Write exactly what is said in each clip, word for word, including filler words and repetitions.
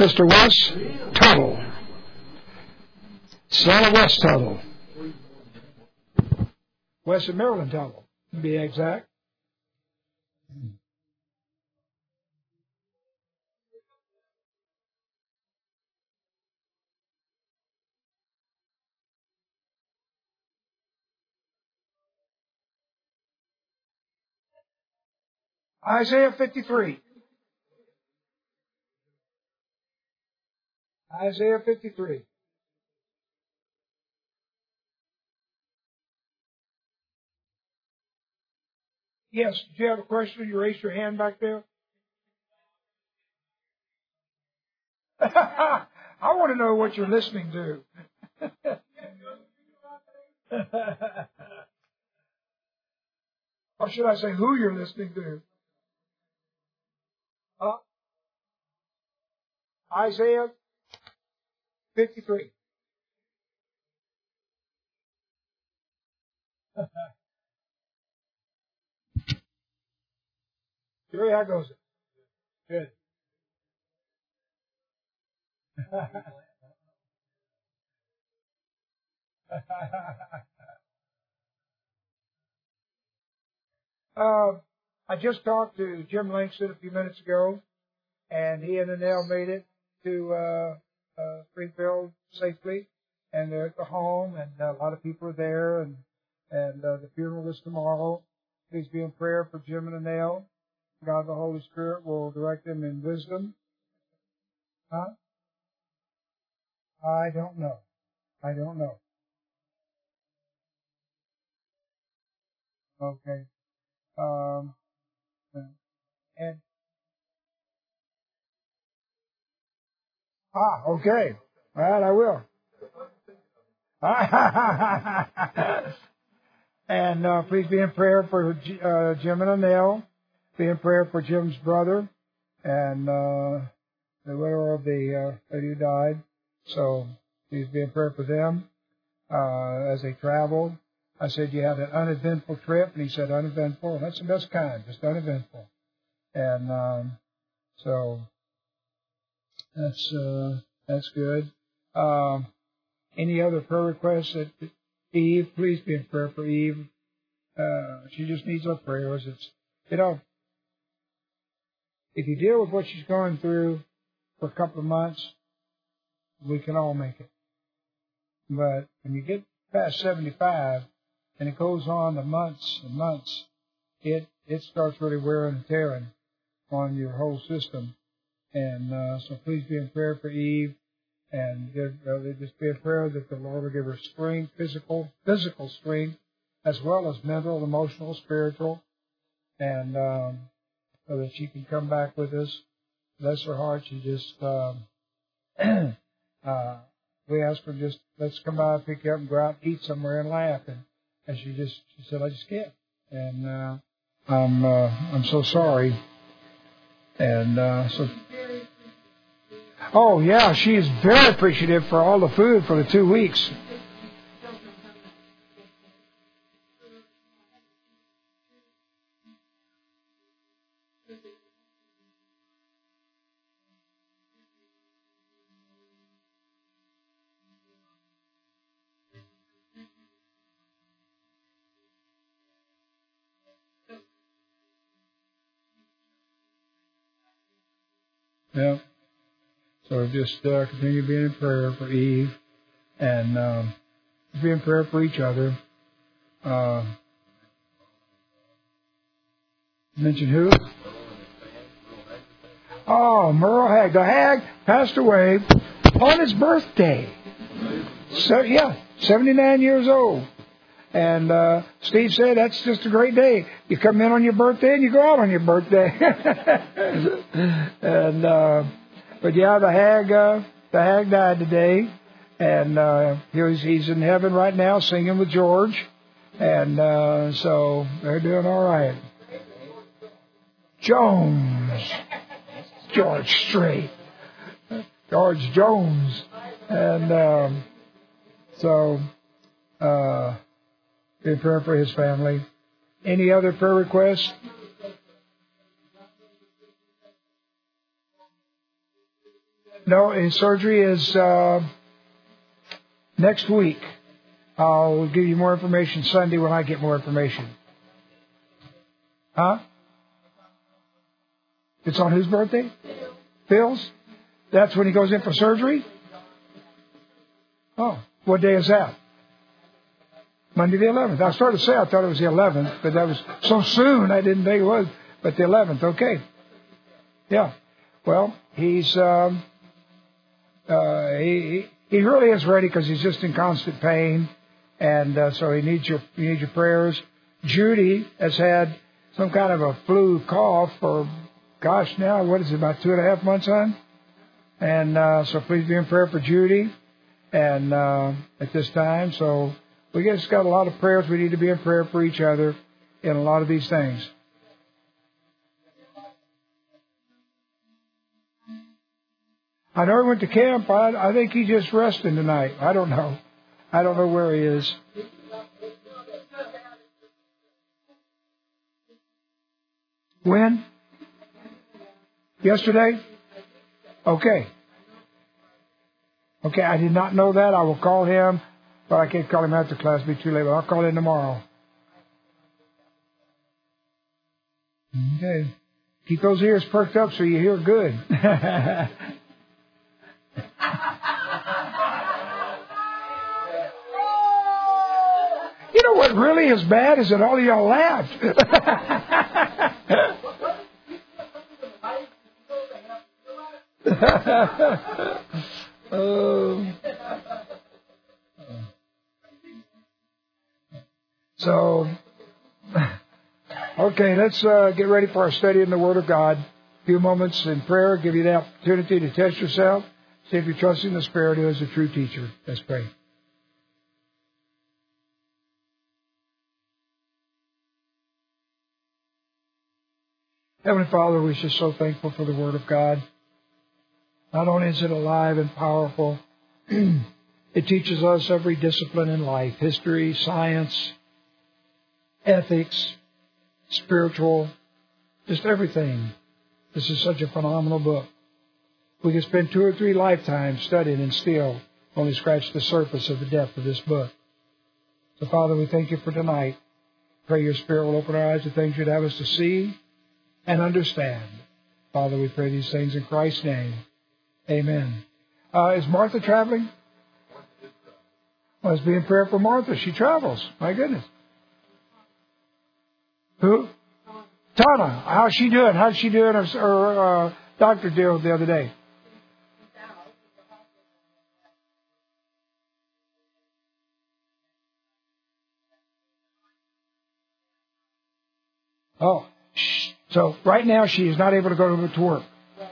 Mister Wes Tuttle. Son of Wes Tuttle. Wes and Marilyn Tuttle, to be exact. Isaiah fifty-three. Isaiah fifty-three. Yes, do you have a question? You raised your hand back there. I want to know what you're listening to. Or should I say who you're listening to? Uh, Isaiah fifty-three. Jerry, how goes it? Good. uh, I just talked to Jim Langston a few minutes ago, and he and Annelle made it to uh, uh, Springfield safely, and they're at the home, and a lot of people are there, and and uh, the funeral is tomorrow. Please be in prayer for Jim and Annelle. God the Holy Spirit will direct them in wisdom. Huh? I don't know. I don't know. Okay. Um, and ah, okay. All right, I will. And uh, please be in prayer for uh, Jim and Annelle. Be in prayer for Jim's brother and uh, the widow of the uh, lady who died. So please be in prayer for them uh, as they travel. I said, you had an uneventful trip, and he said, uneventful. That's the best kind, just uneventful. And um, so that's uh, that's good. Um, any other prayer requests? That Eve, please be in prayer for Eve. Uh, she just needs our prayers. It's you know, if you deal with what she's going through for a couple of months, we can all make it. But when you get past seventy-five, and it goes on to months and months, it it starts really wearing and tearing on your whole system. And uh, so please be in prayer for Eve, and give, uh, just be in prayer that the Lord will give her strength, physical, physical strength, as well as mental, emotional, spiritual, and um, so that she can come back with us. Bless her heart. She just, um, uh, we asked her just, let's come by, pick you up, and go out and eat somewhere and laugh. And, and she just, she said, I just can't. And uh, I'm, uh, I'm so sorry. And uh, so, oh yeah, she is very appreciative for all the food for the two weeks. Yeah. So just uh, continue being in prayer for Eve, and um, be in prayer for each other. Uh, mention who? Oh, Merle Hag. The Hag passed away on his birthday. So yeah, seventy-nine years old. And uh, Steve said that's just a great day. You come in on your birthday and you go out on your birthday. and uh, but yeah, the Hag, uh, the Hag died today, and uh, he's he's in heaven right now singing with George, and uh, so they're doing all right. Jones, George Strait, George Jones, and um, so. Uh, Be in prayer for his family. Any other prayer requests? No, his surgery is uh, next week. I'll give you more information Sunday when I get more information. Huh? It's on whose birthday? Phil's? That's when he goes in for surgery? Oh, what day is that? Monday the eleventh. I started to say I thought it was the eleventh, but that was so soon I didn't think it was. But the eleventh, okay. Yeah. Well, he's um, uh, he he really is ready because he's just in constant pain, and uh, so he needs your he needs your prayers. Judy has had some kind of a flu cough for, gosh, now what is it, about two and a half months on? And uh, so please be in prayer for Judy, and uh, at this time, so. We just got a lot of prayers. We need to be in prayer for each other in a lot of these things. I know he went to camp. I, I think he's just resting tonight. I don't know. I don't know where he is. When? Yesterday? Okay. Okay, I did not know that. I will call him. But I can't call him after class. It'll be too late. But I'll call him tomorrow. Okay. Keep those ears perked up so you hear good. You know what really is bad is that all of y'all laughed. Oh. So, okay, let's uh, get ready for our study in the Word of God. A few moments in prayer, give you the opportunity to test yourself. See if you're trusting the Spirit who is a true teacher. Let's pray. Heavenly Father, we're just so thankful for the Word of God. Not only is it alive and powerful, it teaches us every discipline in life, history, science, ethics, spiritual, just everything. This is such a phenomenal book. We could spend two or three lifetimes studying and still only scratch the surface of the depth of this book. So, Father, we thank you for tonight. Pray your Spirit will open our eyes to things you'd have us to see and understand. Father, we pray these things in Christ's name. Amen. Uh, is Martha traveling? Well, let's be in prayer for Martha. She travels. My goodness. Who? Tana. How's she doing? How's she doing? Her, her uh, doctor deal the other day. Oh. So right now she is not able to go to work.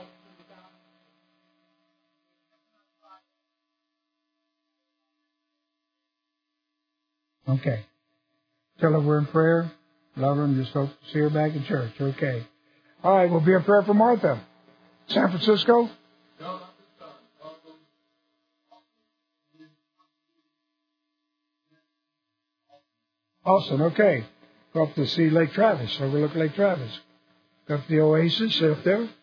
Okay. Tell her we're in prayer. Love her and just hope to see her back in church. Okay. All right, we'll be in prayer for Martha. San Francisco? Austin, okay. Go up to see Lake Travis, overlook Lake Travis. Go up to the Oasis, sit up there.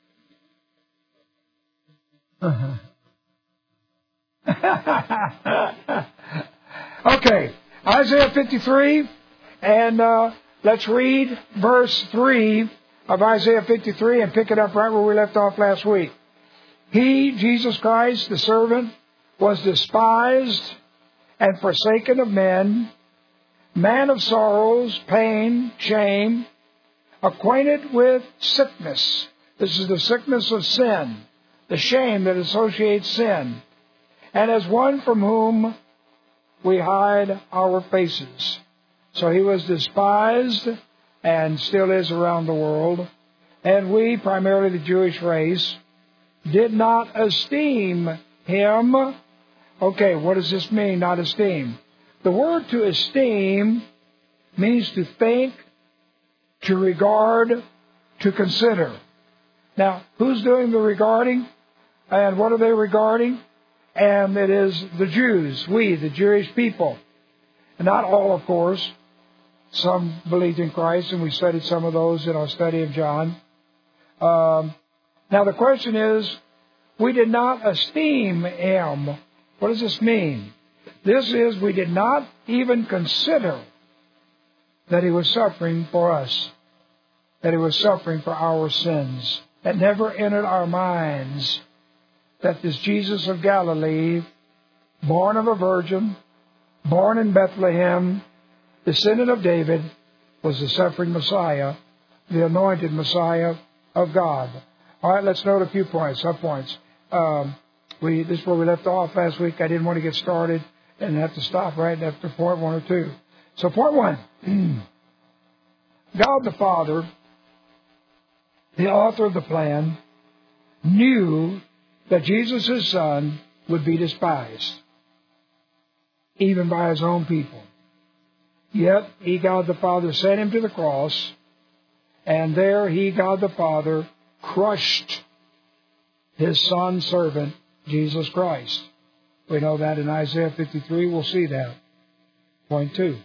Uh-huh. Okay, Isaiah fifty-three, and uh, let's read verse three of Isaiah fifty-three and pick it up right where we left off last week. He, Jesus Christ, the servant, was despised and forsaken of men, man of sorrows, pain, shame, acquainted with sickness. This is the sickness of sin, the shame that associates sin, and as one from whom we hide our faces. So he was despised and still is around the world. And we, primarily the Jewish race, did not esteem him. Okay, what does this mean, not esteem? The word to esteem means to think, to regard, to consider. Now, who's doing the regarding? And what are they regarding? And it is the Jews, we, the Jewish people. Not all, of course. Some believed in Christ, and we studied some of those in our study of John. Um, now, the question is, We did not esteem him. What does this mean? This is, we did not even consider that he was suffering for us, that he was suffering for our sins. It never entered our minds that this Jesus of Galilee, born of a virgin, born in Bethlehem, descendant of David, was the suffering Messiah, the anointed Messiah of God. All right, let's note a few points, sub-points. Um, we, this is where we left off last week. I didn't want to get started and have to stop right after point one or two. So point one, God the Father, the author of the plan, knew that Jesus, his Son, would be despised, even by his own people. Yet, he, God the Father, sent him to the cross, and there he, God the Father, crushed his Son servant, Jesus Christ. We know that in Isaiah fifty-three. We'll see that. Point two.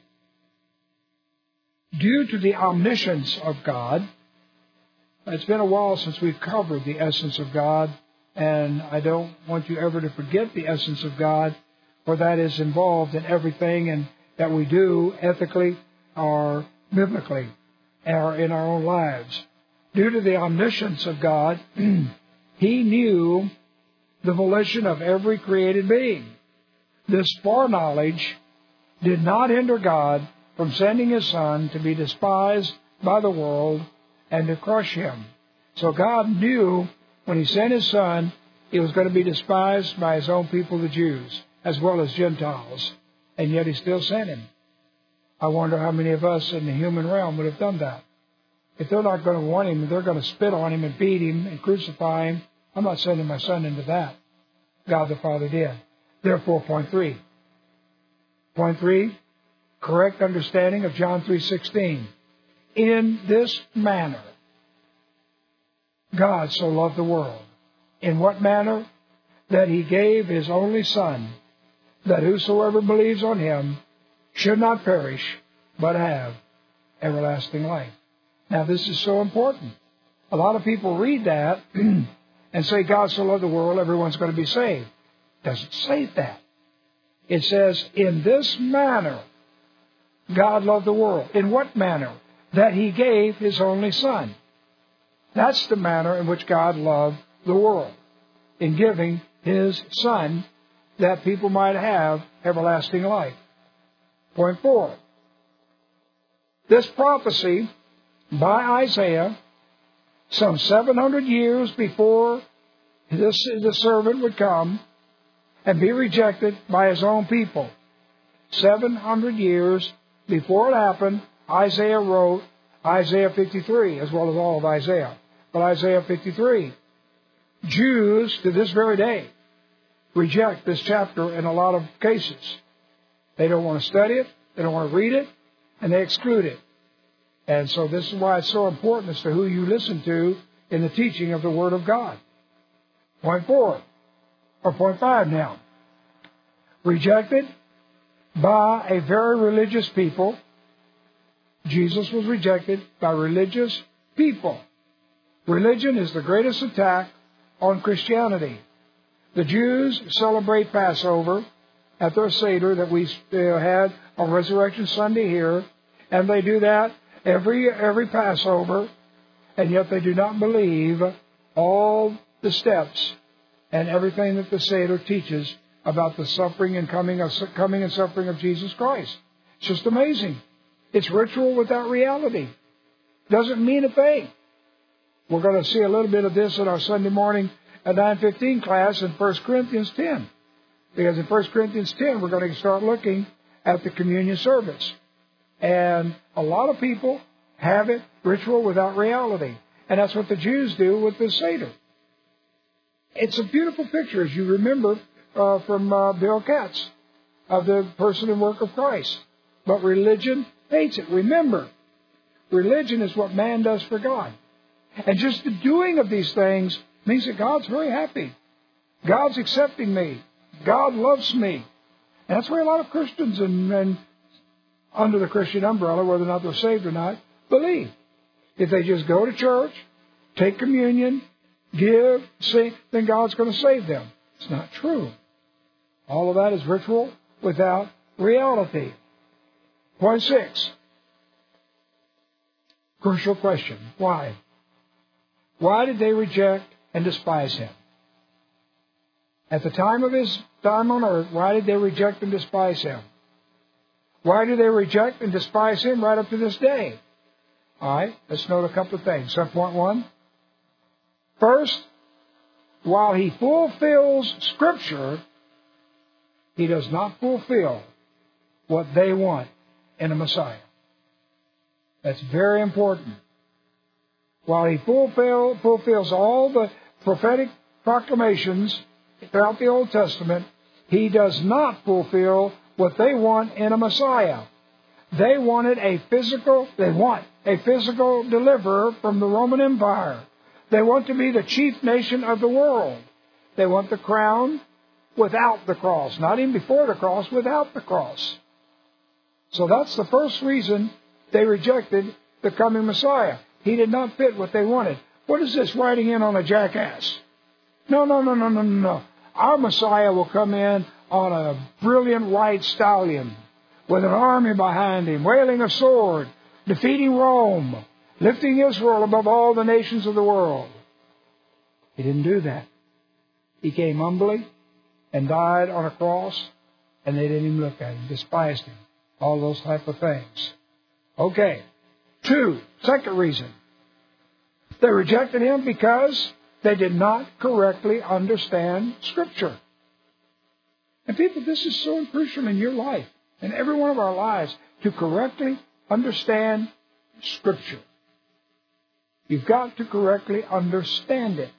Due to the omniscience of God, it's been a while since we've covered the essence of God, and I don't want you ever to forget the essence of God, for that is involved in everything and that we do ethically or biblically or in our own lives. Due to the omniscience of God, he knew the volition of every created being. This foreknowledge did not hinder God from sending his Son to be despised by the world and to crush him. So God knew when he sent his Son, he was going to be despised by his own people, the Jews, as well as Gentiles. And yet he still sent him. I wonder how many of us in the human realm would have done that. If they're not going to want him, they're going to spit on him and beat him and crucify him. I'm not sending my Son into that. God the Father did. Therefore, point three. Point three, correct understanding of John three sixteen. In this manner, God so loved the world. In what manner? That he gave his only Son, that whosoever believes on him should not perish, but have everlasting life. Now, this is so important. A lot of people read that and say, God so loved the world, everyone's going to be saved. It doesn't say that. It says, in this manner, God loved the world. In what manner? That he gave his only Son. That's the manner in which God loved the world, in giving his Son that people might have everlasting life. Point four. This prophecy by Isaiah, some seven hundred years before this, the servant would come and be rejected by his own people. seven hundred years before it happened, Isaiah wrote Isaiah fifty-three, as well as all of Isaiah. But Isaiah fifty-three. Jews, to this very day, reject this chapter in a lot of cases. They don't want to study it, they don't want to read it, and they exclude it. And so this is why it's so important as to who you listen to in the teaching of the Word of God. Point four, or point five now. Rejected by a very religious people. Jesus was rejected by religious people. Religion is the greatest attack on Christianity. The Jews celebrate Passover at their Seder that we had on Resurrection Sunday here, and they do that every every Passover, and yet they do not believe all the steps and everything that the Seder teaches about the suffering and coming of coming and suffering of Jesus Christ. It's just amazing. It's ritual without reality. Doesn't mean a thing. We're going to see a little bit of this in our Sunday morning at nine fifteen class in First Corinthians ten. Because in First Corinthians ten, we're going to start looking at the communion service. And a lot of people have it ritual without reality. And that's what the Jews do with the Seder. It's a beautiful picture, as you remember uh, from uh, Bill Katz, of the person and work of Christ. But religion hates it. Remember, religion is what man does for God. And just the doing of these things means that God's very happy. God's accepting me. God loves me. And that's why a lot of Christians and, and under the Christian umbrella, whether or not they're saved or not, believe. If they just go to church, take communion, give, sing, then God's going to save them. It's not true. All of that is ritual without reality. Point six. Crucial question. Why? Why did they reject and despise him? At the time of his time on earth, why did they reject and despise him? Why do they reject and despise him right up to this day? All right, let's note a couple of things. So point one. First, while he fulfills Scripture, he does not fulfill what they want in a Messiah. That's very important. While he fulfill, fulfills all the prophetic proclamations throughout the Old Testament, he does not fulfill what they want in a Messiah. They wanted a physical, they want a physical deliverer from the Roman Empire. They want to be the chief nation of the world. They want the crown without the cross. Not even before the cross, without the cross. So that's the first reason they rejected the coming Messiah. He did not fit what they wanted. What is this riding in on a jackass? No, no, no, no, no, no, no. Our Messiah will come in on a brilliant white stallion with an army behind him, wielding a sword, defeating Rome, lifting Israel above all the nations of the world. He didn't do that. He came humbly and died on a cross, and they didn't even look at him, despised him. All those type of things. Okay. Two, second reason. They rejected him because they did not correctly understand Scripture. And people, this is so crucial in your life, in every one of our lives, to correctly understand Scripture. You've got to correctly understand it.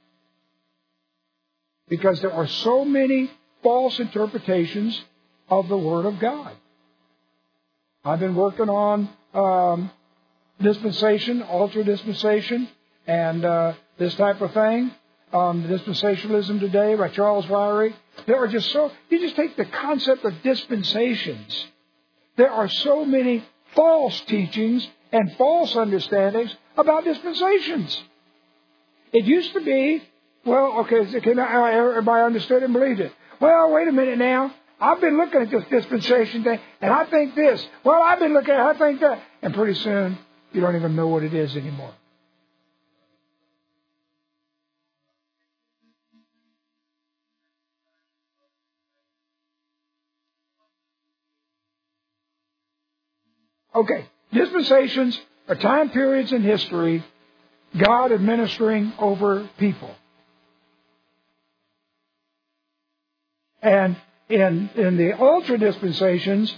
Because there are so many false interpretations of the Word of God. I've been working on um, dispensation, ultra dispensation, and uh, this type of thing. Um, Dispensationalism Today by Charles Ryrie. There are just so, you just take the concept of dispensations. There are so many false teachings and false understandings about dispensations. It used to be, well, okay, can I, everybody understood and believed it. Well, wait a minute now. I've been looking at this dispensation thing, and I think this. Well, I've been looking at it, I think that. And pretty soon, you don't even know what it is anymore. Okay, dispensations are time periods in history, God administering over people. And in, in the ultra dispensations,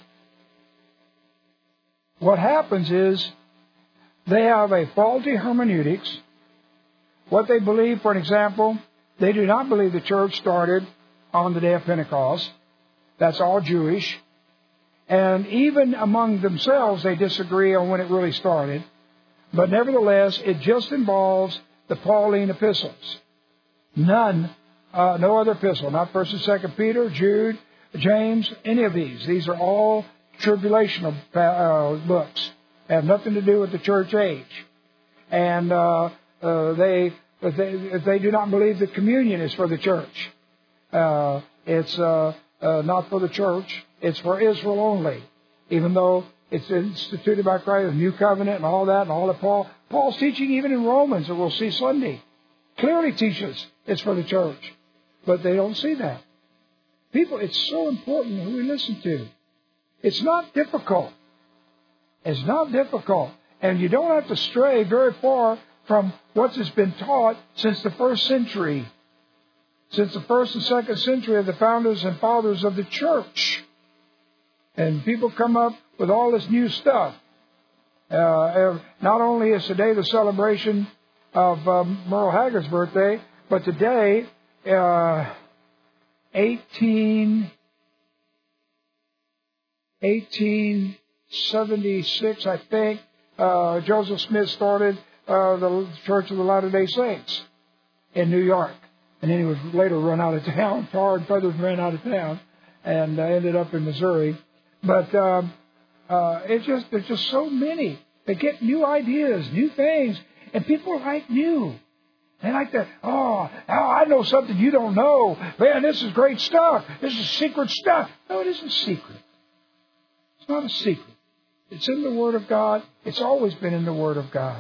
what happens is they have a faulty hermeneutics. What they believe, for an example, they do not believe the church started on the day of Pentecost. That's all Jewish. And even among themselves, they disagree on when it really started. But nevertheless, it just involves the Pauline epistles. None, uh, no other epistle, not First and Second Peter, Jude, James, any of these. These are all tribulational uh, books. They have nothing to do with the church age. And uh, uh, they, they they do not believe that communion is for the church. Uh, it's uh, uh, not for the church. It's for Israel only, even though it's instituted by Christ, the New Covenant and all that, and all that Paul. Paul's teaching even in Romans, that we'll see Sunday, clearly teaches it's for the church. But they don't see that. People, it's so important who we listen to. It's not difficult. It's not difficult. And you don't have to stray very far from what has been taught since the first century. Since the first and second century of the founders and fathers of the church. And people come up with all this new stuff. Uh, not only is today the celebration of um, Merle Haggard's birthday, but today, uh, eighteen, eighteen seventy-six, I think, uh, Joseph Smith started uh, the Church of the Latter-day Saints in New York. And then he was later run out of town. Tar and feathers ran out of town and uh, ended up in Missouri. But um, uh, it's just there's just so many. They get new ideas, new things, and people like new. They like that, oh, oh, I know something you don't know. Man, this is great stuff. This is secret stuff. No, it isn't secret. It's not a secret. It's in the Word of God. It's always been in the Word of God.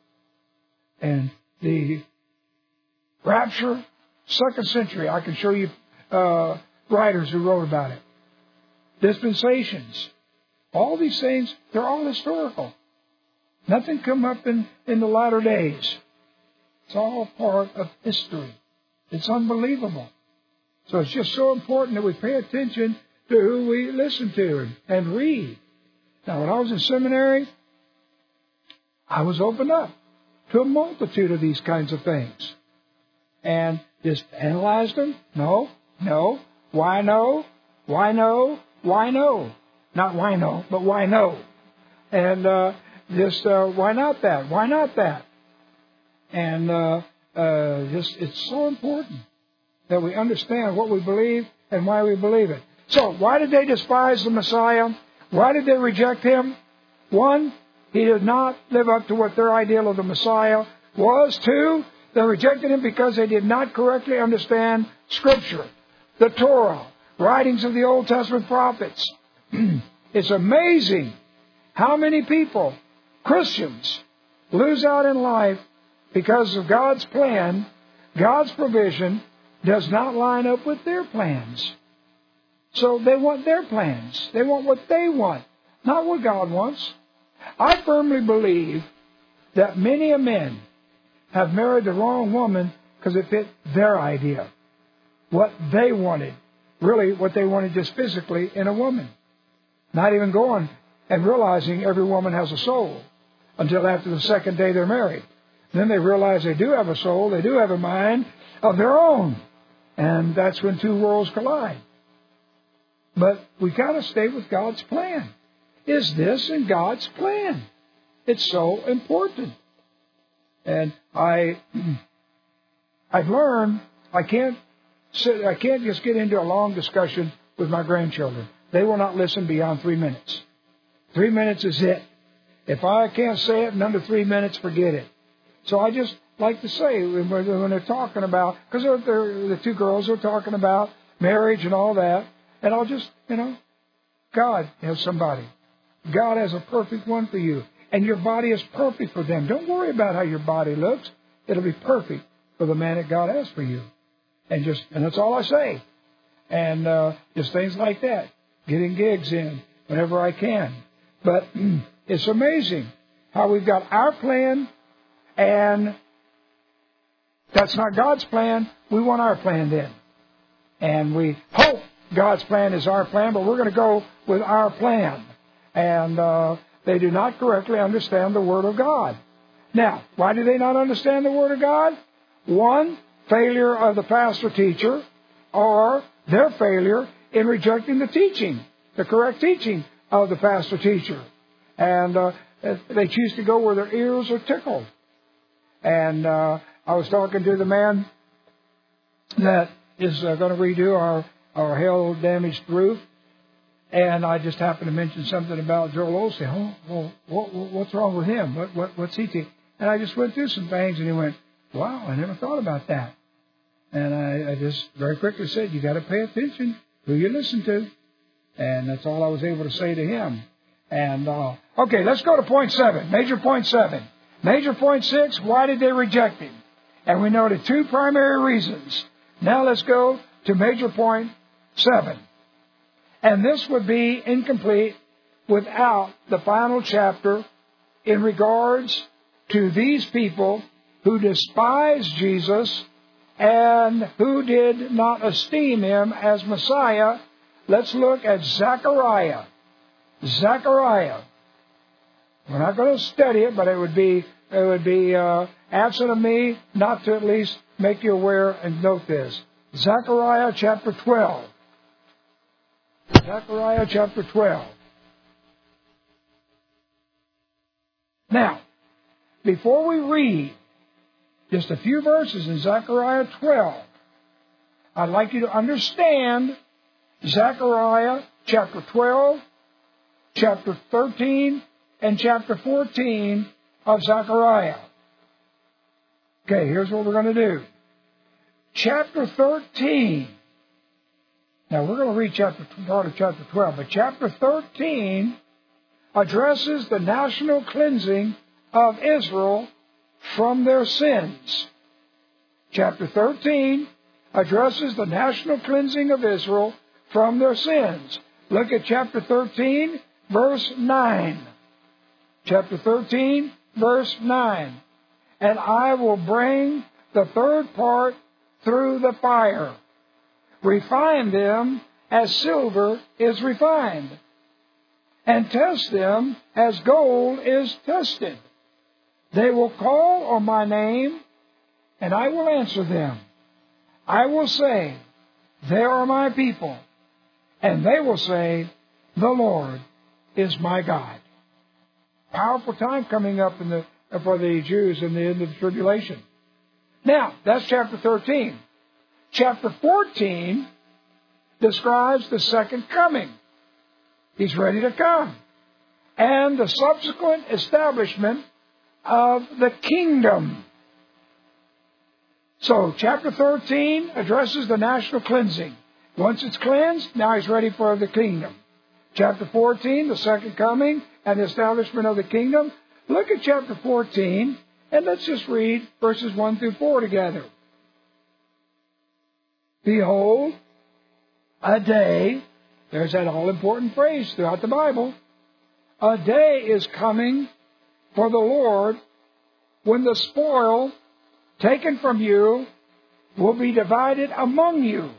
And the rapture, second century, I can show you uh, writers who wrote about it. Dispensations. All these things, they're all historical. Nothing come up in, in the latter days. It's all part of history. It's unbelievable. So it's just so important that we pay attention to who we listen to and, and read. Now, when I was in seminary, I was opened up to a multitude of these kinds of things. And just analyzed them. No, no. Why no? Why no? Why no? Not why no, but why no? And uh, just uh, why not that? Why not that? And uh, uh, just it's so important that we understand what we believe and why we believe it. So, why did they despise the Messiah? Why did they reject Him? One, He did not live up to what their ideal of the Messiah was. Two, they rejected Him because they did not correctly understand Scripture, the Torah, writings of the Old Testament prophets. It's amazing how many people, Christians, lose out in life because of God's plan. God's provision does not line up with their plans. So they want their plans. They want what they want, not what God wants. I firmly believe that many a men have married the wrong woman because it fit their idea, what they wanted, really what they wanted just physically in a woman. Not even going and realizing every woman has a soul until after the second day they're married. Then they realize they do have a soul, they do have a mind of their own. And that's when two worlds collide. But we got to stay with God's plan. Is this in God's plan? It's so important. And I, I've learned I can't sit, I can't just get into a long discussion with my grandchildren. They will not listen beyond three minutes. Three minutes is it. If I can't say it in under three minutes, forget it. So I just like to say when, when they're talking about, because they're, they're, the two girls are talking about marriage and all that, and I'll just, you know, God has somebody. God has a perfect one for you. And your body is perfect for them. Don't worry about how your body looks. It'll be perfect for the man that God has for you. And just, and that's all I say. And uh, just things like that. Getting gigs in whenever I can. But it's amazing how we've got our plan, and that's not God's plan. We want our plan then. And we hope God's plan is our plan, but we're going to go with our plan. And uh, they do not correctly understand the Word of God. Now, why do they not understand the Word of God? One, failure of the pastor-teacher, or their failure in rejecting the teaching, the correct teaching of the pastor-teacher. And uh, they choose to go where their ears are tickled. And uh, I was talking to the man that is uh, going to redo our, our hail-damaged roof. And I just happened to mention something about Joel Osteen. Oh, well, what, what's wrong with him? What, what, what's he teaching? And I just went through some things, and he went, wow, I never thought about that. And I, I just very quickly said, you got to pay attention who you listen to. And that's all I was able to say to him. And, uh, okay, let's go to point seven, major point seven. Major point six, why did they reject him? And we noted two primary reasons. Now let's go to major point seven. And this would be incomplete without the final chapter in regards to these people who despised Jesus and who did not esteem Him as Messiah. Let's look at Zechariah. Zechariah. We're not going to study it, but it would be it would be uh, absent of me not to at least make you aware and note this. Zechariah chapter twelve. Zechariah chapter twelve. Now, before we read just a few verses in Zechariah twelve, I'd like you to understand Zechariah chapter twelve, chapter thirteen, and chapter fourteen of Zechariah. Okay, here's what we're going to do. Chapter thirteen. Now, we're going to read chapter, part of chapter twelve, but chapter thirteen addresses the national cleansing of Israel from their sins. Chapter thirteen addresses the national cleansing of Israel from their sins. Look at chapter thirteen, verse nine. Chapter thirteen, verse nine. And I will bring the third part through the fire, refine them as silver is refined, and test them as gold is tested. They will call on my name, and I will answer them. I will say, they are my people. And they will say, the Lord is my God. Powerful time coming up in the, for the Jews in the end of the tribulation. Now, that's chapter thirteen. Chapter fourteen describes the second coming. He's ready to come. And the subsequent establishment of the kingdom. So, chapter thirteen addresses the national cleansing. Once it's cleansed, now he's ready for the kingdom. Chapter fourteen, the second coming and the establishment of the kingdom. Look at chapter fourteen, and let's just read verses one through four together. Behold, a day, there's that all-important phrase throughout the Bible, a day is coming for the Lord when the spoil taken from you will be divided among you.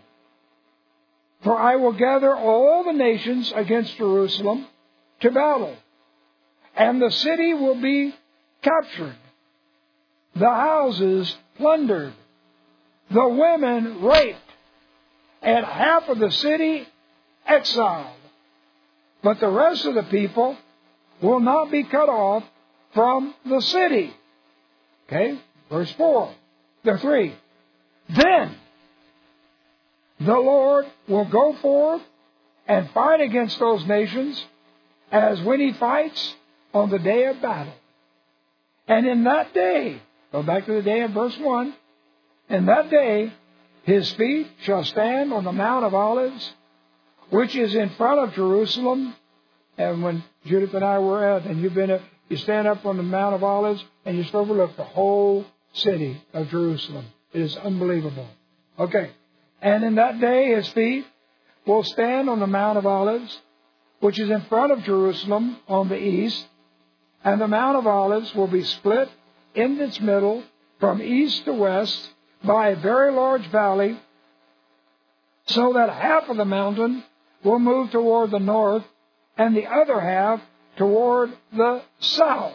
For I will gather all the nations against Jerusalem to battle, and the city will be captured, the houses plundered, the women raped, and half of the city exiled. But the rest of the people will not be cut off from the city. Okay, verse four. There are three. Then the Lord will go forth and fight against those nations as when he fights on the day of battle. And in that day, go back to the day of verse one, in that day his feet shall stand on the Mount of Olives, which is in front of Jerusalem. And when Judith and I were at, and you've been at, you stand up on the Mount of Olives, and you just overlook the whole city of Jerusalem. It is unbelievable. Okay. And in that day his feet will stand on the Mount of Olives, which is in front of Jerusalem on the east. And the Mount of Olives will be split in its middle from east to west by a very large valley, so that half of the mountain will move toward the north and the other half toward the south.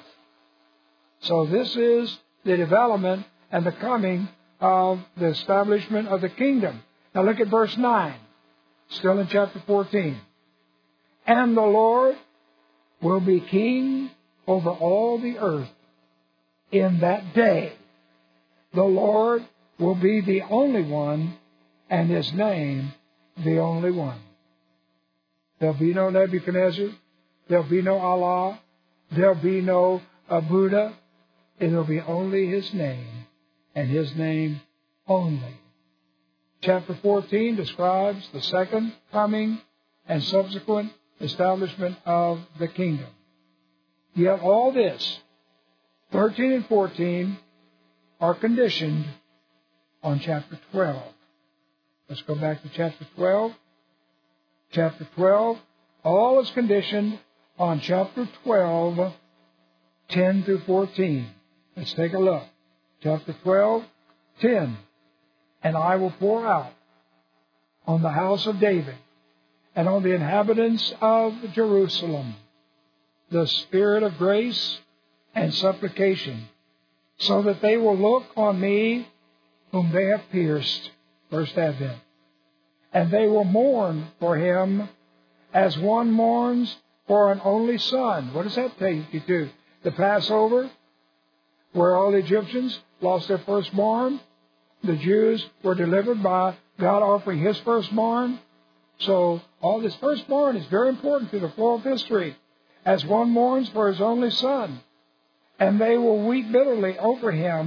So this is the development and the coming of the establishment of the kingdom. Now look at verse nine, still in chapter fourteen. And the Lord will be king over all the earth in that day. The Lord will be the only one, and his name the only one. There'll be no Nebuchadnezzar. There'll be no Allah. There'll be no uh, Buddha. It'll be only his name, and his name only. Chapter fourteen describes the second coming and subsequent establishment of the kingdom. Yet all this, thirteen and fourteen, are conditioned on chapter twelve. Let's go back to chapter twelve. Chapter twelve, all is conditioned on chapter twelve, ten through fourteen. Let's take a look. Chapter twelve, ten. And I will pour out on the house of David and on the inhabitants of Jerusalem the spirit of grace and supplication, so that they will look on me whom they have pierced. First Advent. And they will mourn for him as one mourns for an only son. What does that take you to? The Passover, where all the Egyptians lost their firstborn. The Jews were delivered by God offering his firstborn. So all this firstborn is very important to the flow of history, as one mourns for his only son. And they will weep bitterly over him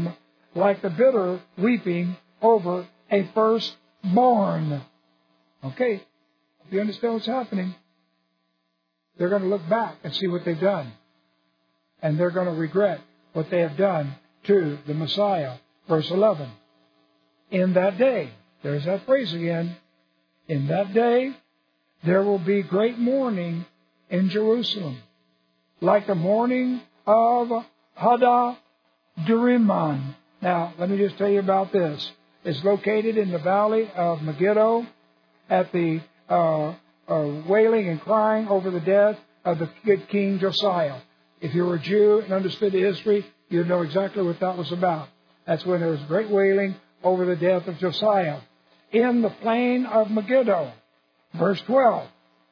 like the bitter weeping over a firstborn. Okay, if you understand what's happening, they're going to look back and see what they've done. And they're going to regret what they have done to the Messiah. Verse eleven. In that day, there's that phrase again. In that day, there will be great mourning in Jerusalem, like the mourning of Hadad-Rimmon. Now, let me just tell you about this. It's located in the valley of Megiddo at the uh, uh, wailing and crying over the death of the good King Josiah. If you were a Jew and understood the history, you'd know exactly what that was about. That's when there was great wailing over the death of Josiah. In the plain of Megiddo, verse twelve.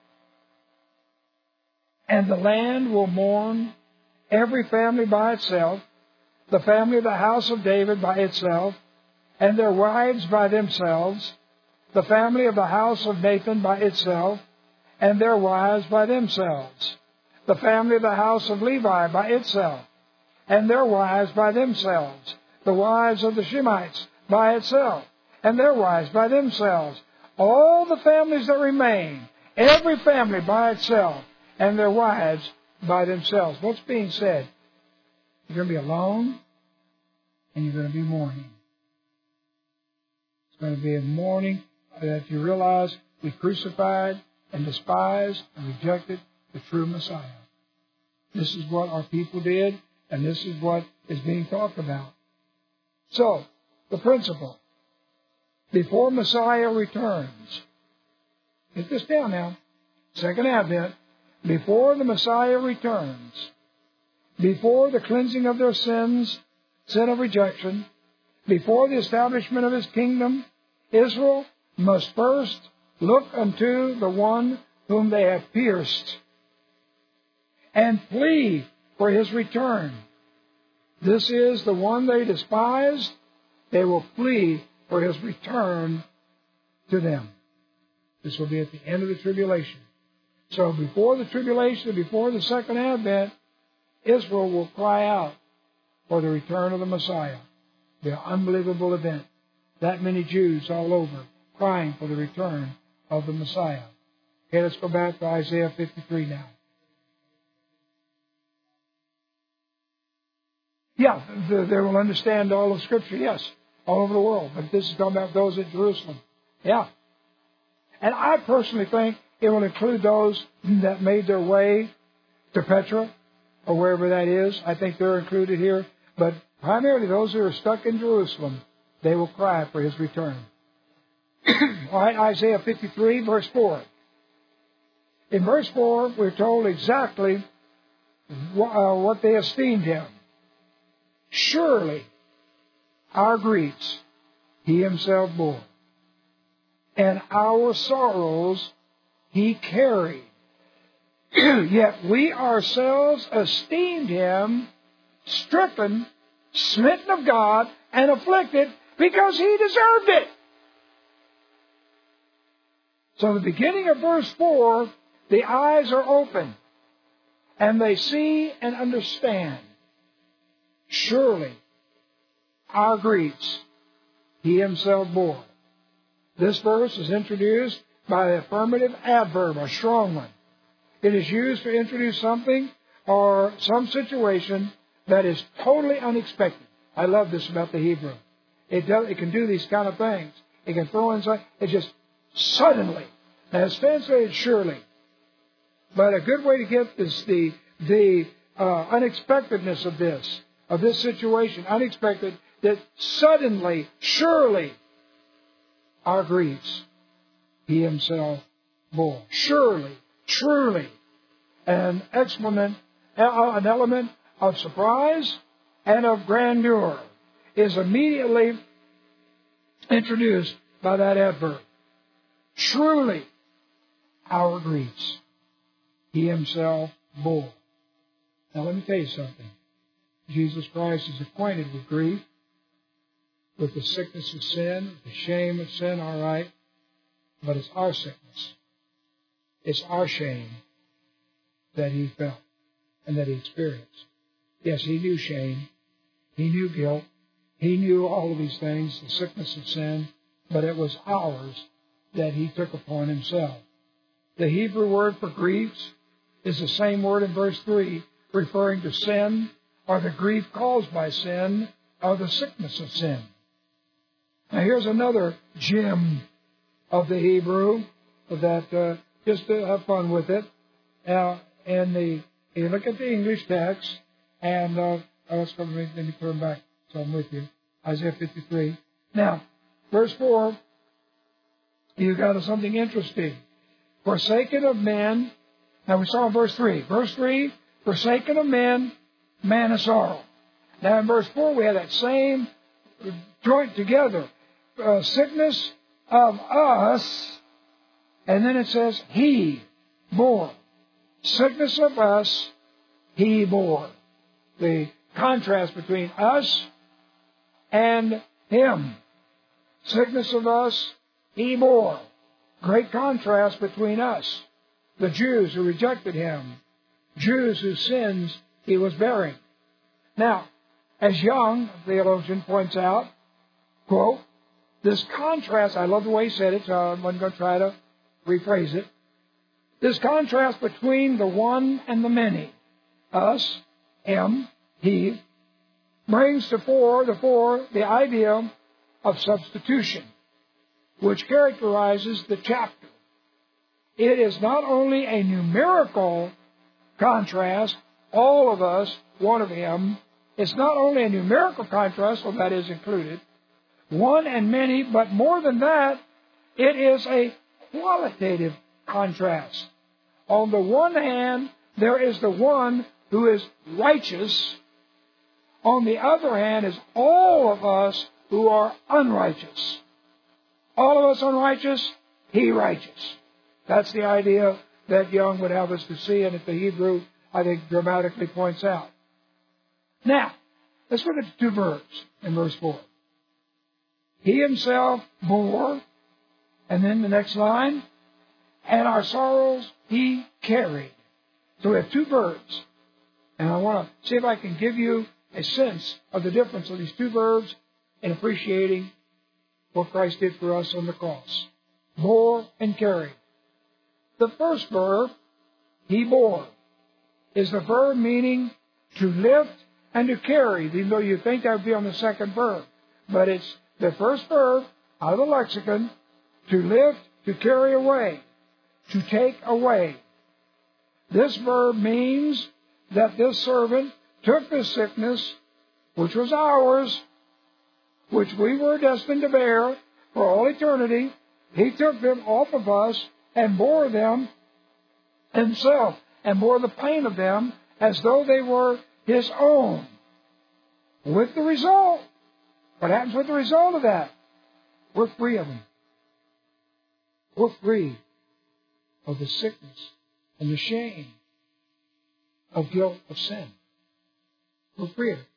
And the land will mourn, every family by itself, the family of the house of David by itself, and their wives by themselves, the family of the house of Nathan by itself, and their wives by themselves, the family of the house of Levi by itself, and their wives by themselves, the wives of the Shemites by itself, and their wives by themselves, all the families that remain, every family by itself, and their wives by themselves. What's being said? You're going to be alone, and you're going to be mourning. It's going to be a mourning that you realize we crucified and despised and rejected the true Messiah. This is what our people did, and this is what is being talked about. So, the principle. Before Messiah returns, get this down now, Second Advent, before the Messiah returns, before the cleansing of their sins, sin of rejection, before the establishment of His kingdom, Israel must first look unto the one whom they have pierced and plead for His return. This is the one they despised. They will plead for His return to them. This will be at the end of the tribulation. So before the tribulation, before the second advent, Israel will cry out for the return of the Messiah. The unbelievable event. That many Jews all over crying for the return of the Messiah. Okay, let's go back to Isaiah fifty-three now. Yeah, they will understand all of Scripture, yes, all over the world. But this is talking about those at Jerusalem. Yeah. And I personally think it will include those that made their way to Petra or wherever that is. I think they're included here. But primarily those who are stuck in Jerusalem, they will cry for His return. All right, Isaiah fifty-three, verse four. In verse four, we're told exactly what they esteemed Him. Surely our griefs He Himself bore, and our sorrows He carried. Yet we ourselves esteemed Him stricken, smitten of God, and afflicted because He deserved it. So the beginning of verse four, the eyes are open, and they see and understand. Surely our griefs He Himself bore. This verse is introduced by the affirmative adverb, a strong one. It is used to introduce something or some situation that is totally unexpected. I love this about the Hebrew. It does, it can do these kind of things. It can throw in something. It just suddenly. Now it's translated surely. But a good way to get this, the, the uh, unexpectedness of this, of this situation, unexpected, that suddenly, surely, our griefs He Himself bore. Surely, truly, an exponent, an element of surprise and of grandeur is immediately introduced by that adverb. Truly, our griefs He Himself bore. Now let me tell you something. Jesus Christ is acquainted with grief, with the sickness of sin, the shame of sin, all right. But it's our sickness. It's our shame that He felt and that He experienced. Yes, He knew shame. He knew guilt. He knew all of these things, the sickness of sin, but it was ours that He took upon Himself. The Hebrew word for griefs is the same word in verse three, referring to sin, or the grief caused by sin, or the sickness of sin. Now here's another gem of the Hebrew that uh, just to have fun with it. Now, in the you look at the English text, and uh, oh, let's go, let me turn back so I'm with you. Isaiah fifty-three. Now, verse four, you got something interesting. Forsaken of men. Now we saw in verse three. Verse three, forsaken of men, man of sorrow. Now in verse four, we have that same joint together. Uh, sickness of us, and then it says, He bore. Sickness of us, He bore. The contrast between us and Him. Sickness of us, He bore. Great contrast between us, the Jews who rejected Him, Jews whose sins He was bearing. Now, as Young, a theologian, points out, quote, this contrast, I love the way he said it, so I'm going to try to rephrase it. This contrast between the one and the many, us, Him, He, brings to fore the fore the idea of substitution, which characterizes the chapter. It is not only a numerical contrast, all of us, one of Him. It's not only a numerical contrast, well, that is included, one and many, but more than that, it is a qualitative contrast. On the one hand, there is the one who is righteous. On the other hand is all of us who are unrighteous. All of us unrighteous, He righteous. That's the idea that Young would have us to see, and that the Hebrew, I think, dramatically points out. Now, let's look at the two verbs in verse four. He Himself bore, and then the next line, and our sorrows He carried. So we have two verbs. And I want to see if I can give you a sense of the difference of these two verbs in appreciating what Christ did for us on the cross. Bore and carried. The first verb, He bore, is the verb meaning to lift and to carry, even though you think that would be on the second verb. But it's the first verb out of the lexicon, to lift, to carry away, to take away. This verb means that this servant took the sickness, which was ours, which we were destined to bear for all eternity. He took them off of us and bore them Himself, and bore the pain of them as though they were His own. With the result, what happens with the result of that? We're free of them. We're free of the sickness and the shame of guilt of sin. We're free of it.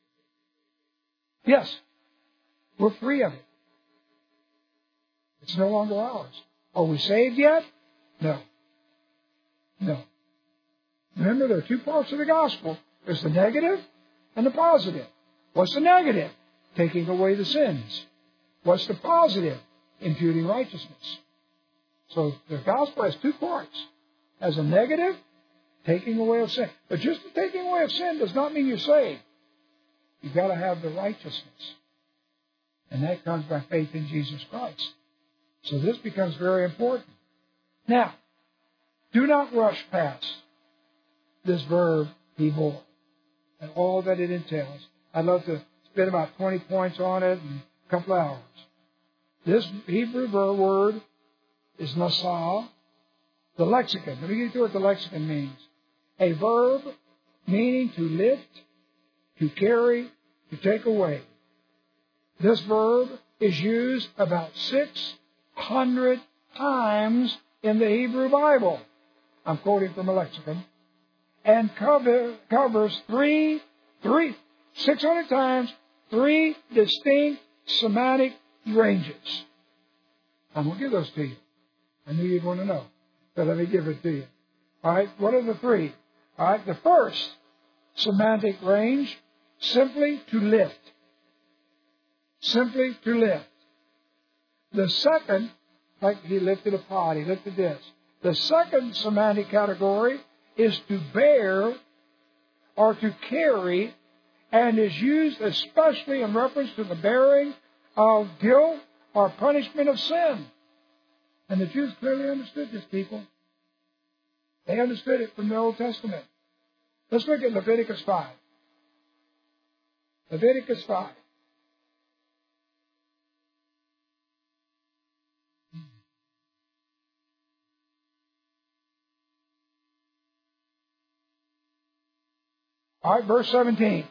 Yes, we're free of it. It's no longer ours. Are we saved yet? No. No. Remember, there are two parts of the gospel. There's the negative and the positive. What's the negative? Taking away the sins. What's the positive? Imputing righteousness. So the gospel has two parts. As a negative, taking away of sin. But just the taking away of sin does not mean you're saved. You've got to have the righteousness. And that comes by faith in Jesus Christ. So this becomes very important. Now, do not rush past this verb, He bore, and all that it entails. I'd love to spend about twenty points on it in a couple of hours. This Hebrew verb word is nasah, the lexicon. Let me get you what the lexicon means. A verb meaning to lift, to carry, to take away. This verb is used about six hundred times in the Hebrew Bible. I'm quoting from a lexicon. And cover, covers three, three, six hundred times, three distinct semantic ranges. I'm going to give those to you. I knew you'd want to know. So let me give it to you. All right, what are the three? All right, the first semantic range, simply to lift. simply to lift. The second, like he lifted a pot, he lifted this. The second semantic category is to bear or to carry, and is used especially in reference to the bearing of guilt or punishment of sin. And the Jews clearly understood this, people. They understood it from the Old Testament. Let's look at Leviticus five. Leviticus five. All right, verse seventeen.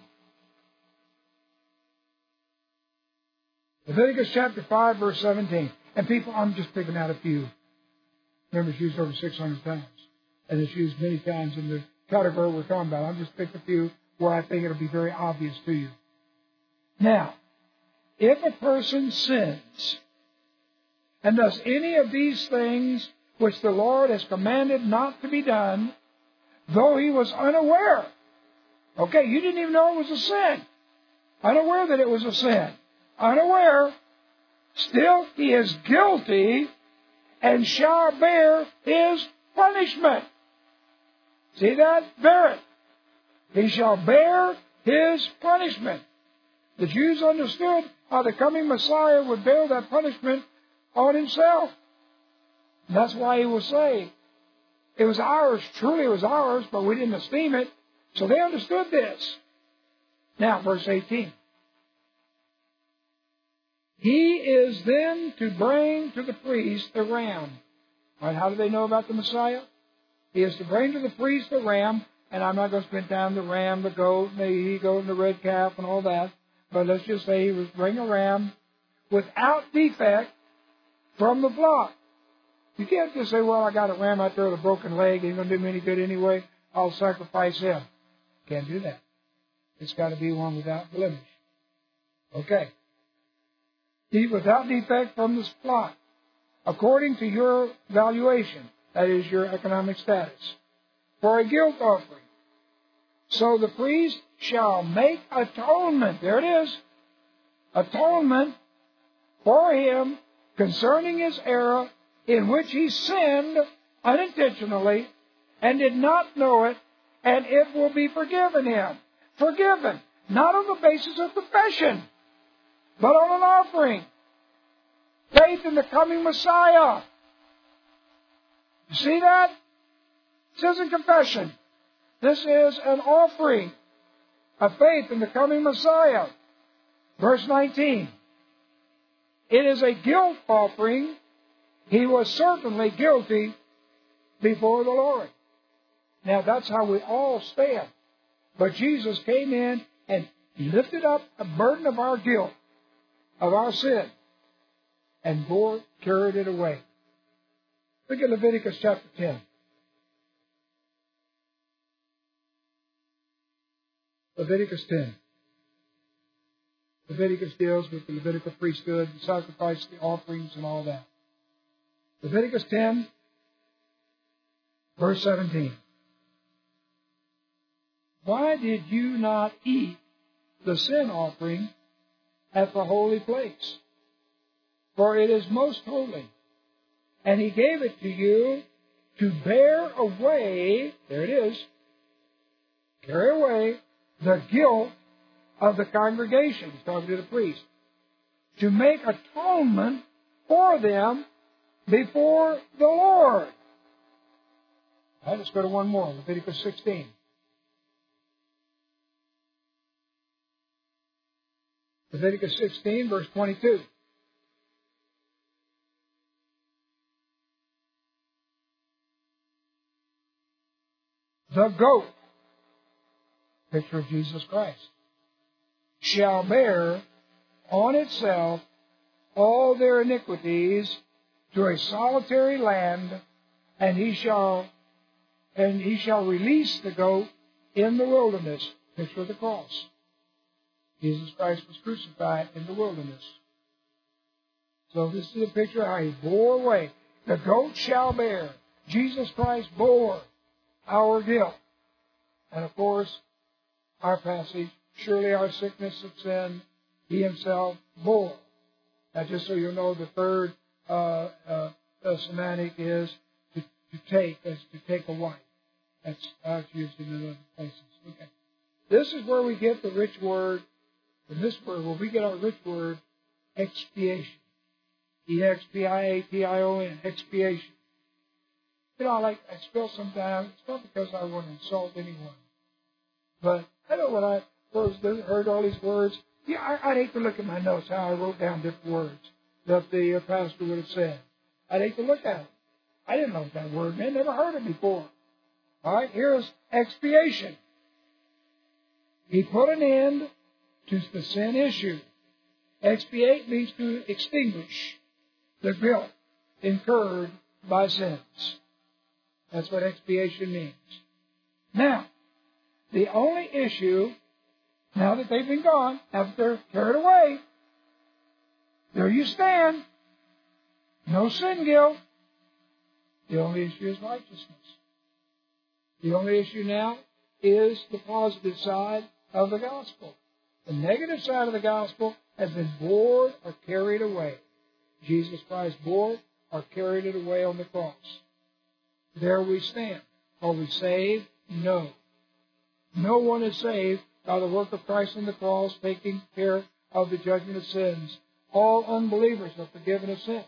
Leviticus chapter five, verse seventeen. And people, I'm just picking out a few. Remember, it's used over six hundred times. And it's used many times in the category we're talking about. I'm just picking a few where I think it'll be very obvious to you. Now, if a person sins and does any of these things which the Lord has commanded not to be done, though he was unaware. Okay, you didn't even know it was a sin. Unaware that it was a sin. Unaware. Still, he is guilty and shall bear his punishment. See that? Bear it. He shall bear his punishment. The Jews understood how the coming Messiah would bear that punishment on himself. And that's why he was saved. It was ours. Truly it was ours, but we didn't esteem it. So they understood this. Now, verse eighteen. He is then to bring to the priest the ram. All right, how do they know about the Messiah? He is to bring to the priest the ram, and I'm not going to spend time the ram, the goat, the he-goat, and the red calf, and all that. But let's just say he was bring a ram without defect from the flock. You can't just say, well, I got a ram out there with a broken leg. He ain't going to do me any good anyway. I'll sacrifice him. Can't do that. It's got to be one without blemish. Okay. He without defect from the flock, according to your valuation, that is your economic status, for a guilt offering. So the priest shall make atonement. There it is. Atonement for him concerning his error in which he sinned unintentionally and did not know it, and it will be forgiven him. Forgiven. Not on the basis of confession, but on an offering. Faith in the coming Messiah. You see that? This isn't confession. This is an offering of faith in the coming Messiah. Verse nineteen. It is a guilt offering. He was certainly guilty before the Lord. Now that's how we all stand. But Jesus came in and lifted up the burden of our guilt, of our sin, and bore, carried it away. Look at Leviticus chapter ten. Leviticus ten. Leviticus deals with the Levitical priesthood, the sacrifice, the offerings, and all that. Leviticus ten, verse seventeen. Why did you not eat the sin offering at the holy place? For it is most holy. And he gave it to you to bear away, there it is, carry away the guilt of the congregation. He's talking to the priest. To make atonement for them before the Lord. All right, let's go to one more. Leviticus sixteen. Leviticus sixteen, verse twenty-two. The goat, picture of Jesus Christ, shall bear on itself all their iniquities to a solitary land, and he shall and he shall release the goat in the wilderness, picture of the cross. Jesus Christ was crucified in the wilderness. So this is a picture of how he bore away. The goat shall bear. Jesus Christ bore our guilt. And of course, our passage, surely our sickness of sin He himself bore. Now, just so you know, the third uh, uh, uh, semantic is to, to take, as to take a wife. That's how it's used in other places. Okay. This is where we get the rich word, from this word, where we get our rich word, expiation. E X P I A T I O N, expiation. You know, I like, I spell sometimes, it's not because I want to insult anyone. But I know when I first heard all these words, yeah, I, I'd hate to look at my notes, how I wrote down different words that the uh, pastor would have said. I'd hate to look at it. I didn't know what that word meant, never heard it before. All right, here's expiation. He put an end to the sin issue. Expiate means to extinguish the guilt incurred by sins. That's what expiation means. Now, the only issue, now that they've been gone, after they're carried away, there you stand. No sin guilt. The only issue is righteousness. The only issue now is the positive side of the gospel. The negative side of the gospel has been borne or carried away. Jesus Christ bore or carried it away on the cross. There we stand. Are we saved? No. No one is saved by the work of Christ on the cross, taking care of the judgment of sins. All unbelievers are forgiven of sins.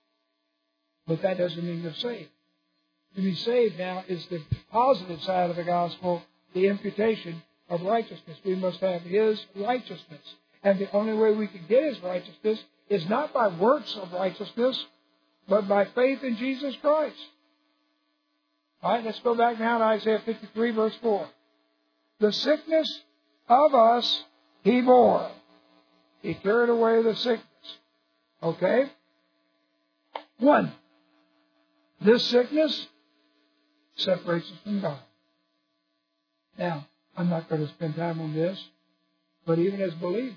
But that doesn't mean they're saved. To be saved now is the positive side of the gospel, the imputation of righteousness. We must have His righteousness. And the only way we can get His righteousness is not by works of righteousness, but by faith in Jesus Christ. All right, let's go back now to Isaiah fifty-three, verse four. The sickness of us He bore. He carried away the sickness. Okay? One, this sickness separates us from God. Now, I'm not going to spend time on this, but even as believers,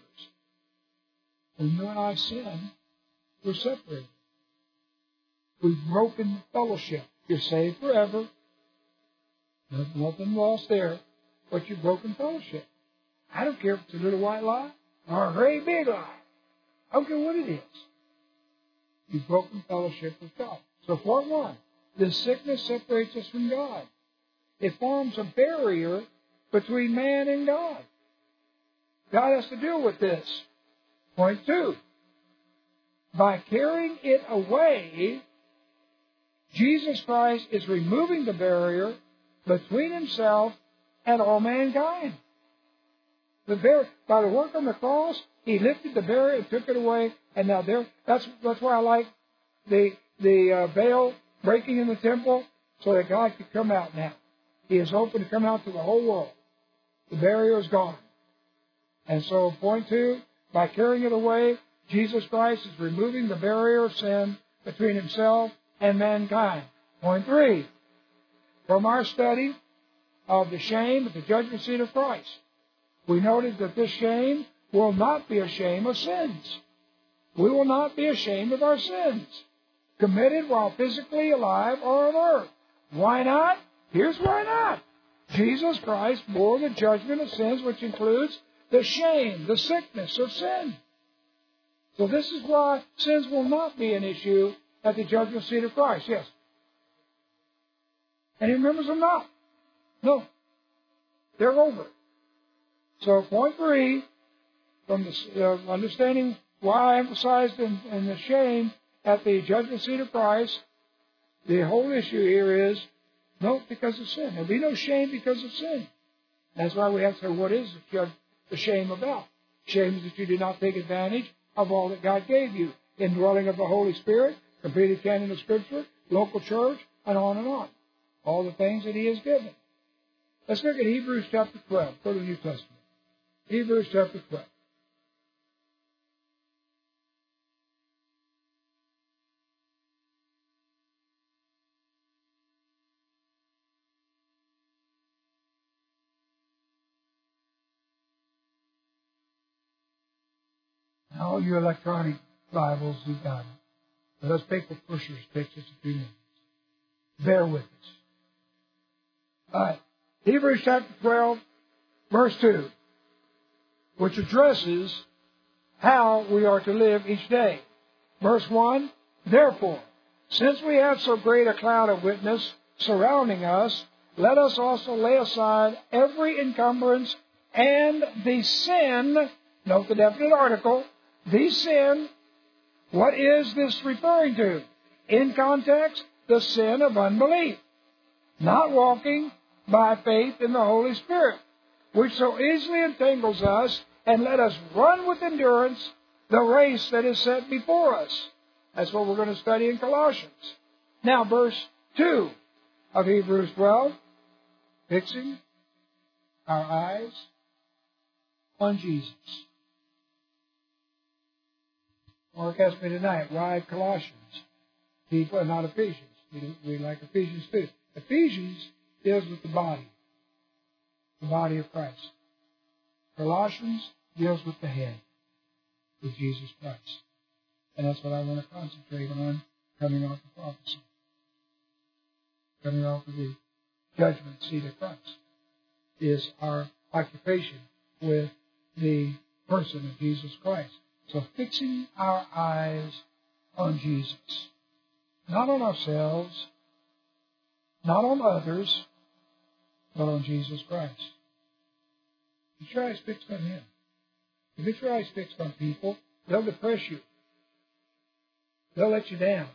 when you and I sin, we're separated. We've broken fellowship. You're saved forever. There's nothing lost there, but you've broken fellowship. I don't care if it's a little white lie or a great big lie. I don't care what it is. You've broken fellowship with God. So, point one, this sickness separates us from God. It forms a barrier between man and God. God has to deal with this. Point two, by carrying it away, Jesus Christ is removing the barrier between Himself and all mankind. The bar- by the work on the cross, He lifted the barrier and took it away, and now there. That's that's why I like the the uh, veil breaking in the temple, so that God could come out now. He is open to come out to the whole world. The barrier is gone, and so point two, by carrying it away, Jesus Christ is removing the barrier of sin between Himself and mankind. Point three, from our study of the shame at the judgment seat of Christ, we noted that this shame will not be a shame of sins. We will not be ashamed of our sins, committed while physically alive or on earth. Why not? Here's why not. Jesus Christ bore the judgment of sins, which includes the shame, the sickness of sin. So this is why sins will not be an issue at the judgment seat of Christ. Yes. And He remembers them not. No. They're over. So point three, from the uh, understanding why I emphasized in, in the shame at the judgment seat of Christ, the whole issue here is, no, because of sin. There'll be no shame because of sin. That's why we have to say, what is the, the shame about? Shame is that you did not take advantage of all that God gave you. Indwelling of the Holy Spirit, completed canon of Scripture, local church, and on and on. All the things that He has given. Let's look at Hebrews chapter twelve. Go to the New Testament. Hebrews chapter twelve. Now, all you electronic Bibles, you've got it. But those paper pushers take just a few minutes. Bear with us. All right. Hebrews chapter twelve, verse two, which addresses how we are to live each day. Verse one, therefore, since we have so great a cloud of witness surrounding us, let us also lay aside every encumbrance and the sin, note the definite article, the sin. What is this referring to? In context, the sin of unbelief, not walking by faith in the Holy Spirit, which so easily entangles us, and let us run with endurance the race that is set before us. That's what we're going to study in Colossians. Now, verse two of Hebrews twelve, fixing our eyes on Jesus. Mark asked me tonight, why Colossians? People are not Ephesians. We, we like Ephesians too. Ephesians deals with the body, the body of Christ. Colossians deals with the head, with Jesus Christ. And that's what I want to concentrate on coming off the prophecy. Coming off of the judgment seat of Christ is our occupation with the person of Jesus Christ. So fixing our eyes on Jesus. Not on ourselves, not on others, but on Jesus Christ. Get your eyes fixed on Him. If you get your eyes fixed on people, they'll depress you. They'll let you down.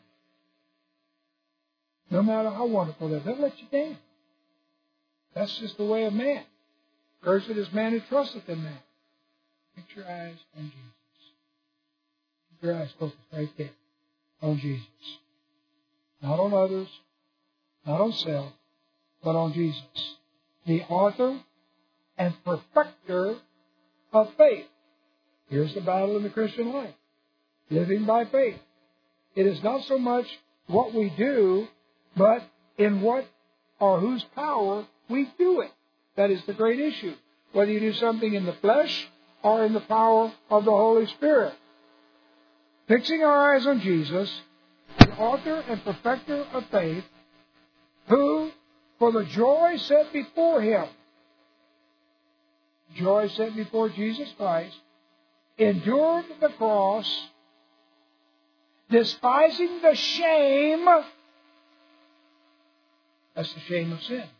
No matter how wonderful they are, they'll let you down. That's just the way of man. Cursed is man who trusteth in man. Fix your eyes on Jesus. Keep your eyes focused right there on Jesus. Not on others, not on self, but on Jesus, the author and perfecter of faith. Here's the battle in the Christian life. Living by faith. It is not so much what we do, but in what or whose power we do it. That is the great issue. Whether you do something in the flesh or in the power of the Holy Spirit. Fixing our eyes on Jesus, the author and perfecter of faith, who, for the joy set before Him, joy set before Jesus Christ, endured the cross, despising the shame, that's the shame of sin.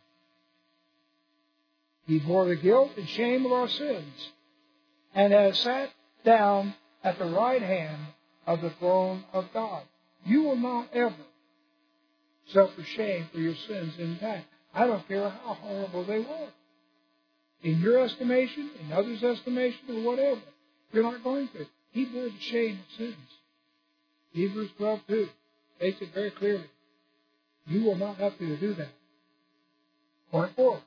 He bore the guilt and shame of our sins, and has sat down at the right hand of the throne of God. You will not ever suffer shame for your sins in time. I don't care how horrible they were. In your estimation, in others' estimation, or whatever, you're not going to. He bore the shame of sins. Hebrews twelve two states it very clearly. You will not have to do that. Point four.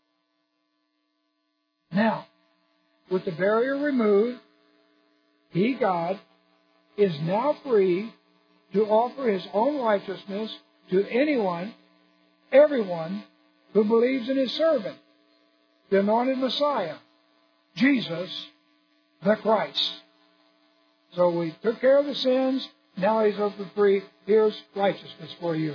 Now, with the barrier removed, He, God, is now free to offer His own righteousness to anyone, everyone, who believes in His servant, the anointed Messiah, Jesus the Christ. So we took care of the sins. Now He's open free. Here's righteousness for you.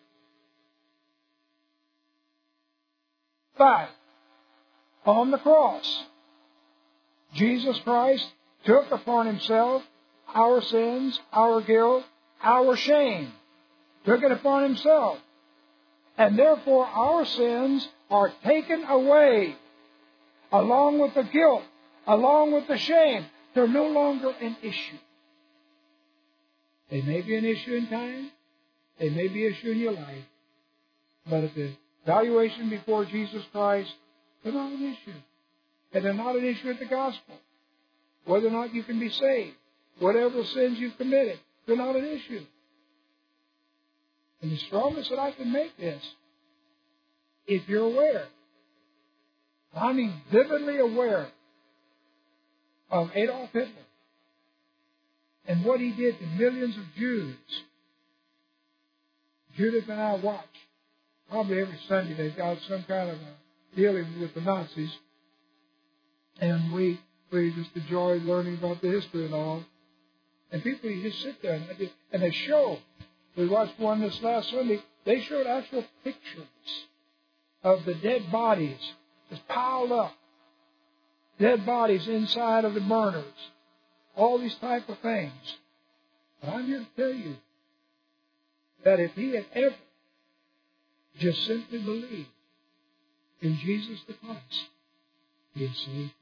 Five. On the cross, Jesus Christ took upon Himself our sins, our guilt, our shame. Took it upon Himself. And therefore our sins are taken away, along with the guilt, along with the shame. They're no longer an issue. They may be an issue in time. They may be an issue in your life. But at the valuation before Jesus Christ, they're not an issue. And they're not an issue at the gospel. Whether or not you can be saved, whatever sins you've committed, they're not an issue. And the strongest that I can make this, if you're aware, I mean vividly aware of Adolf Hitler and what he did to millions of Jews. Judith and I watch. Probably every Sunday they've got some kind of a dealing with the Nazis. And we we just enjoy learning about the history and all. And people, you just sit there and they, just, and they show. We watched one this last Sunday. They showed actual pictures of the dead bodies just piled up. Dead bodies inside of the burners. all these type of things. But I'm here to tell you that if he had ever just simply believed in Jesus the Christ, he is saved.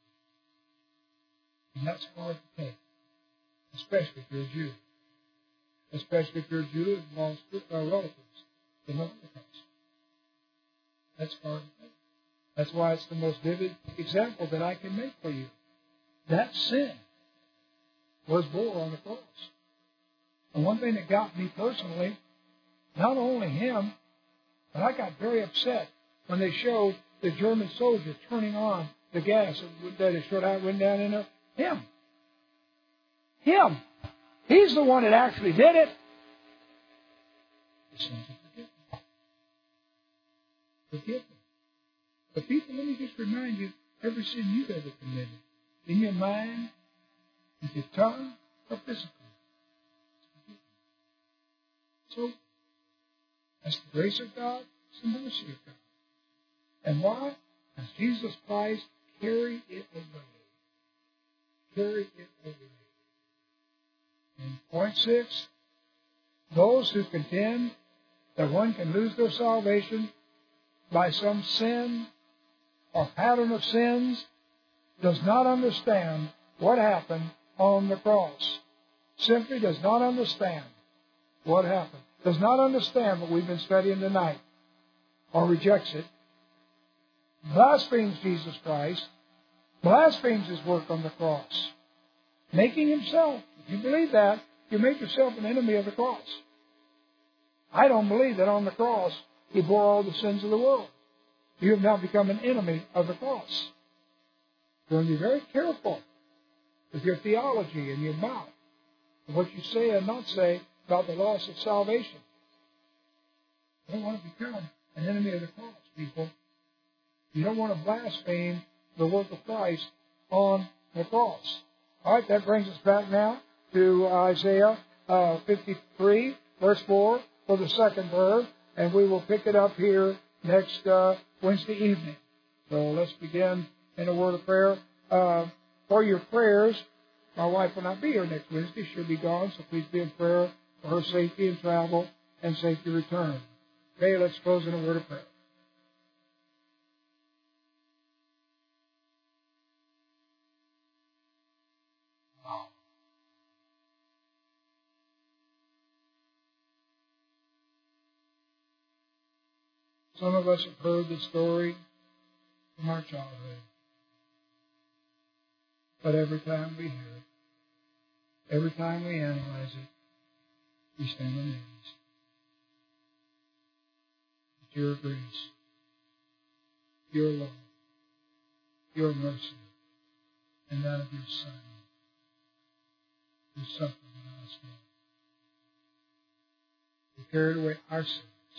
And that's hard to take, especially if you're a Jew. Especially if you're a Jew and lost uh, relatives in the Holocaust. That's hard to take. That's why it's the most vivid example that I can make for you. That sin was bore on the cross. And one thing that got me personally, not only him, but I got very upset when they showed the German soldier turning on the gas that had shot out, went down in there. Him. Him. He's the one that actually did it. The sins are forgiven. Forgiven. But people, let me just remind you, every sin you've ever committed, in your mind, with your tongue, or physically. So, that's the grace of God, it's the mercy of God. And why? Because Jesus Christ carried it away. Carried it away. And point six, those who contend that one can lose their salvation by some sin or pattern of sins does not understand what happened on the cross. Simply does not understand what happened. Does not understand what we've been studying tonight, or rejects it, blasphemes Jesus Christ, blasphemes his work on the cross, making himself, if you believe that, you make yourself an enemy of the cross. I don't believe that on the cross he bore all the sins of the world. You have now become an enemy of the cross. You're going to be very careful with your theology and your mouth, and what you say and not say about the loss of salvation. You don't want to become an enemy of the cross, people. You don't want to blaspheme the work of Christ on the cross. All right, that brings us back now to Isaiah uh, fifty-three, verse four, for the second verse, and we will pick it up here next uh, Wednesday evening. So let's begin in a word of prayer. Uh, for your prayers, my wife will not be here next Wednesday. She'll be gone, so please be in prayer for her safety in travel and safety return. Okay, let's close in a word of prayer. Some of us have heard the story from our childhood. But every time we hear it, every time we analyze it, we stand amazed at your grace, your love, your mercy, and that of your Son, who suffered in our stead. He carried away our sins.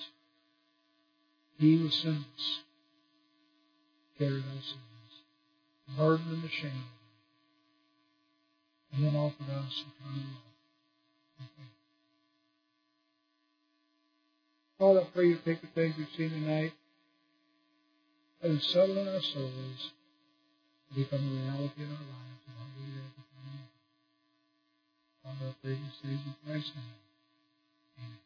He was sinless, carried our sins, burden and the shame, and then offered us eternal life. Father, I pray you take the things we've seen tonight and settle in our souls to become a reality in our lives and how we live become. Father, I pray these things in Christ's name. Amen.